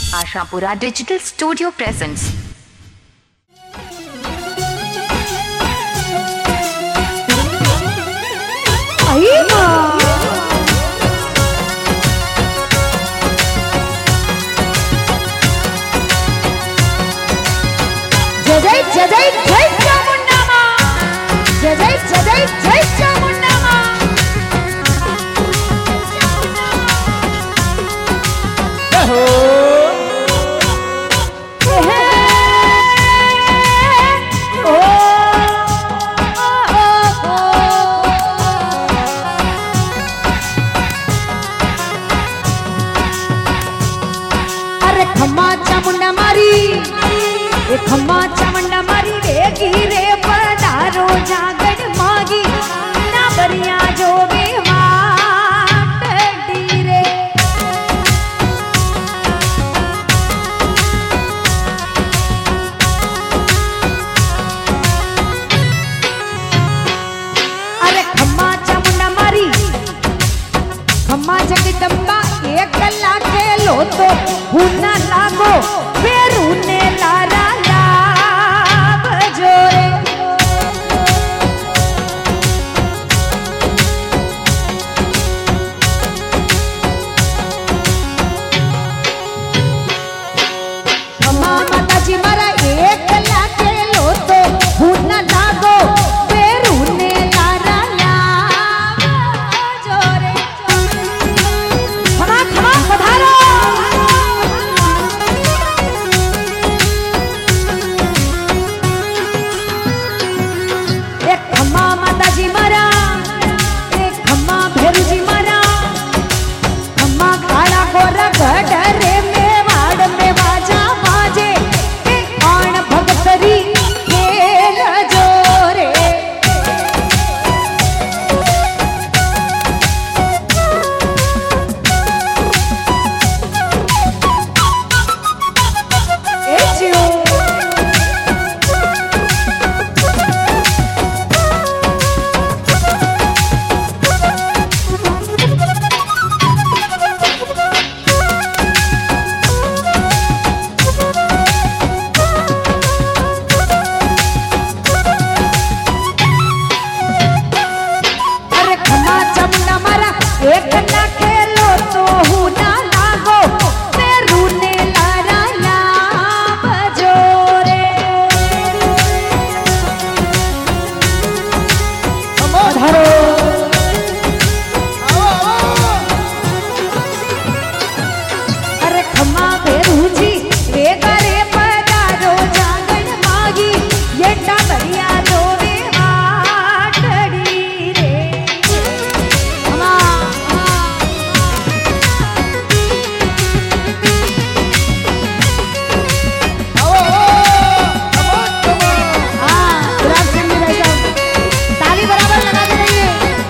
Ashapura digital studio presents. जय जय जय जय जय चामुंडा मां, जय जय जय जय जय चामुंडा मां। हो अरे खम्मा चामुंडा मारी, खम्मा चामुंडा मारी वेगी रे पधारो जागड़ मागी ना बरिया जो वे वाटडी रे। अरे खम्मा चामुंडा मारी, खम्मा जगदम्बा एक गला खेलो तो हुना लागो फेरू ने लारा लाभ जोरे। खम्मा माता जी मारा एक गला खेलो तो हुना लागो फेरू ने लारा लाभ जोरे। खम्मा खम्मा पधारो। एक खम्मा माता जी मारा, एक खम्मा भेरू जी मारा, खम्मा काला गोरा गडरे मेवाड़ में बाजा बाजे आण भगतरी खेल जोरे। ए जियो अरे खम्मा चामुंडा मारा एक ना खेलो तो हुना लागो फेरू ने लारा लाभ जोरे। पधारो। अरे खम्मा भेरू जी वे करे पधारो जागण मागी ये डाबरिया जो वे वाटड़ी रे। खम्मा हाँ गुलाब सिंह जी भाई साहब ताली बराबर लगाते रहिए।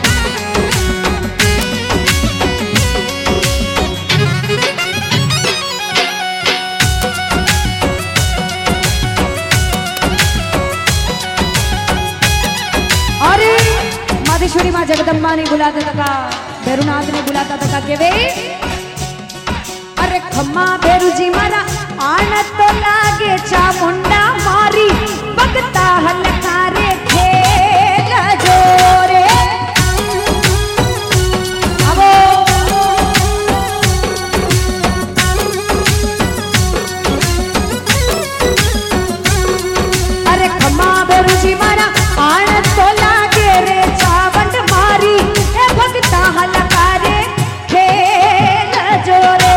अरे माधेश्वरी माँ जगदम्बा ने बुलाता था, भैरुनाथ ने बुलाता था के वे। अरे खम्मा भेरू जी मारा आन तो लागे चामुंडा मारी बगता हलकारे खेल जोरे। आवो अरे खम्मा भेरू जी मारा आन तो लागे रे चावंड मारी ए भगता हलकारे खेल जोरे।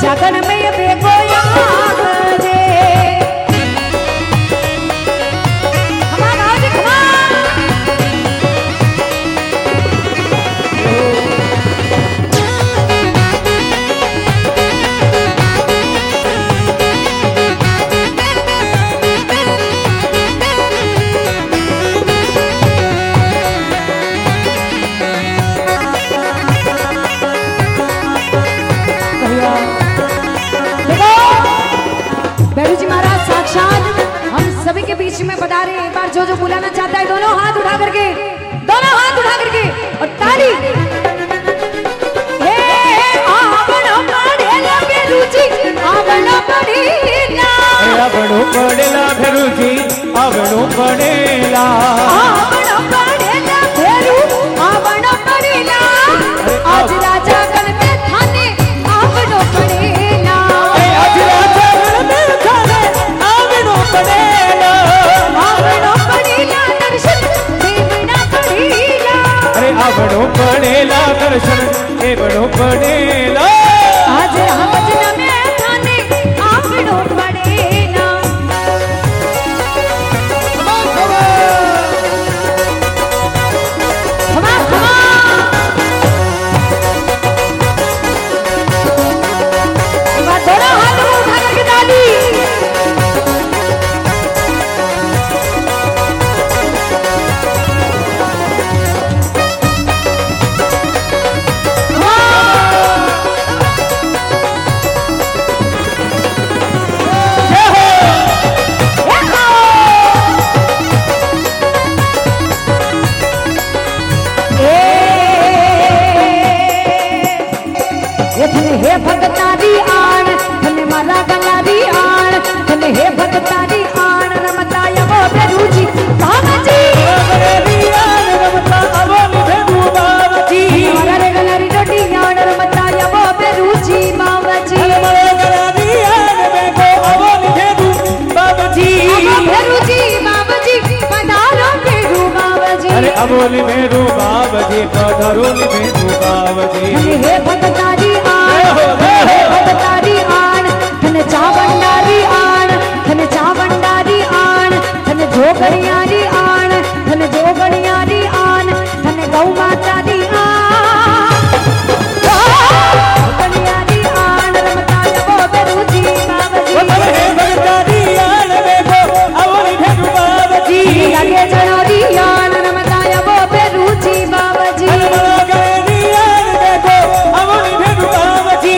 लगन में ये बेगो याद रे कमान आओ जी कमान सभी के बीच में बता रहे हैं एक बार जो बुलाना चाहता है दोनों हाथ उठा करके और ताली हे आवणो पड़ेला बेरुजी आवणो पड़ेला आवणो पड़ेला बेरुजी आवणो पड़ेला बेरु आवणो पड़ेला आज राजा गण में थाने आवणो पड़ेला आज राजा गण में थाने आवणो पड़ेला आवणो पड़ेला दर्शन देवणो पड़ेला आज हम जना में थाने आवणो पड़ेला दोनों हाथ उठा करके ताली हे भगतारी आण थने मारा गलारी आण थने हे भगतारी आण रमता यवो बेरुजी बाबाजी गलारी आण रमता अवो बेरु बाबाजी मारा रे गलारी डोडी आण रमता यवो बेरुजी बाबाजी मारा गलारी आण बेगो अवो बेरु बाबाजी बेरुजी बाबाजी पधारो बेरु बाबाजी अरे अवो बेरु बाबाजी पधारो बेरु बाबाजी हे भगतारी भगतारी आण थने चावंडारी आण थने चावंडारी आण थने जोगणियारी आण थने जोगणियारी आण थने गौ मातारी आण जोगणियारी आण रमता यवो बेरुजी बाबाजी हे भगतारी आण बेगो अवो बेरु बाबाजी लगे जनोरी आण रमता यवो बेरुजी बाबाजी गलारी आण बेगो अवो बेरु बाबाजी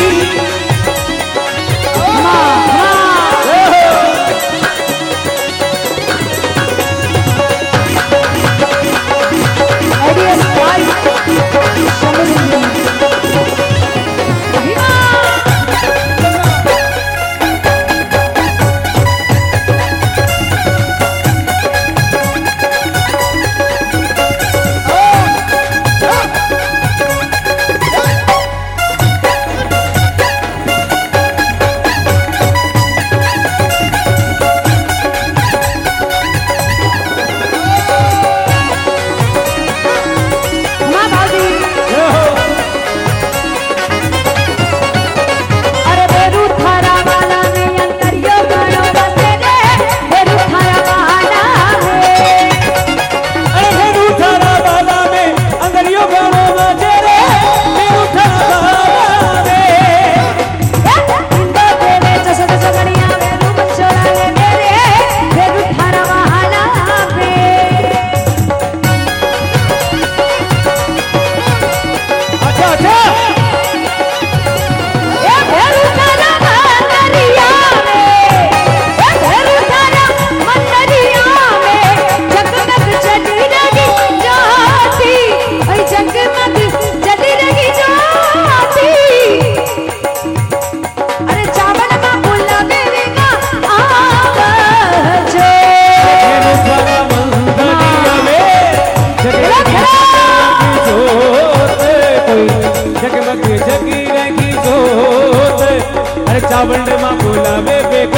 चावंड मां बोलावे बेगो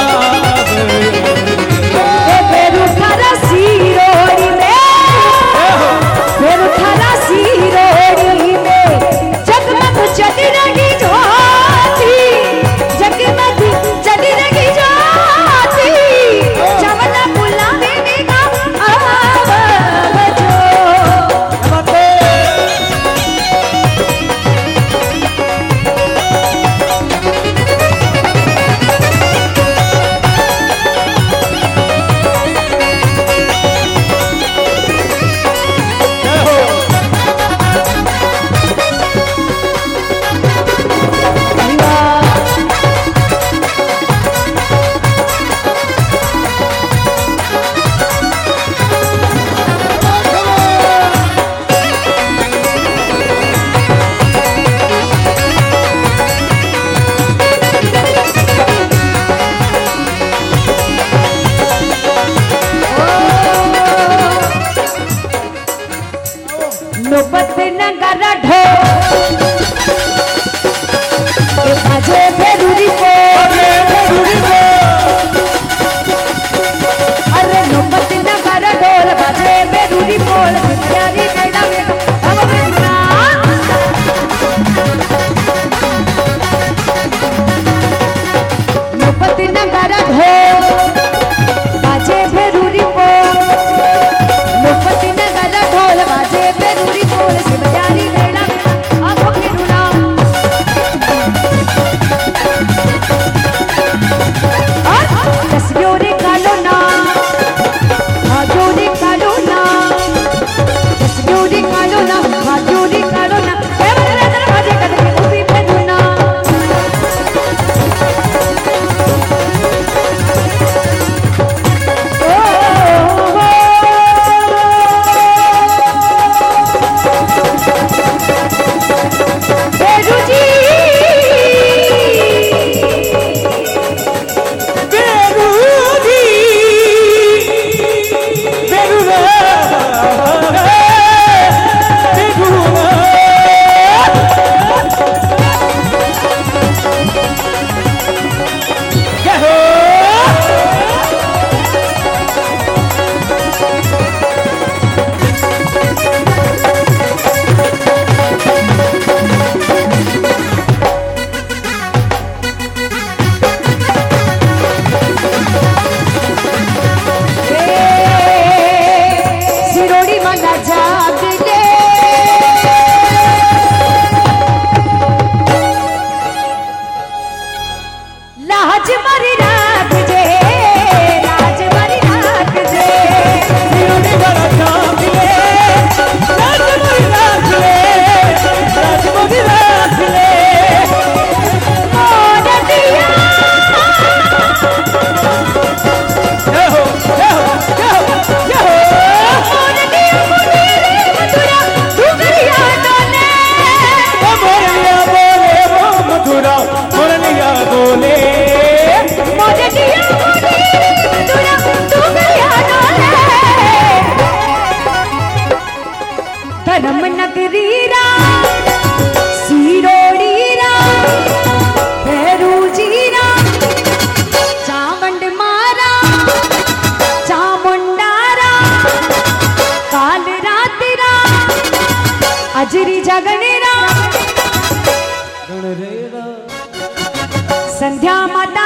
फेरू थारा सिरोड़ी में जगमग जगी रही ज्योति संध्या माता